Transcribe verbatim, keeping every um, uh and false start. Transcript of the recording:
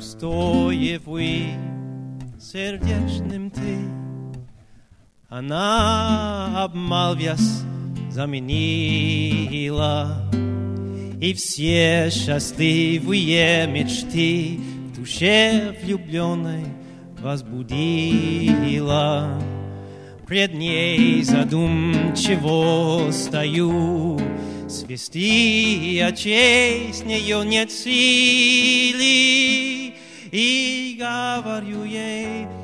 устоев и сердечным ты. Она, обмолвясь, заменила, и все счастливые мечты в душе влюбленной возбудила. Пред ней задумчиво стою, свести очей с нее нет силы, и говорю ей: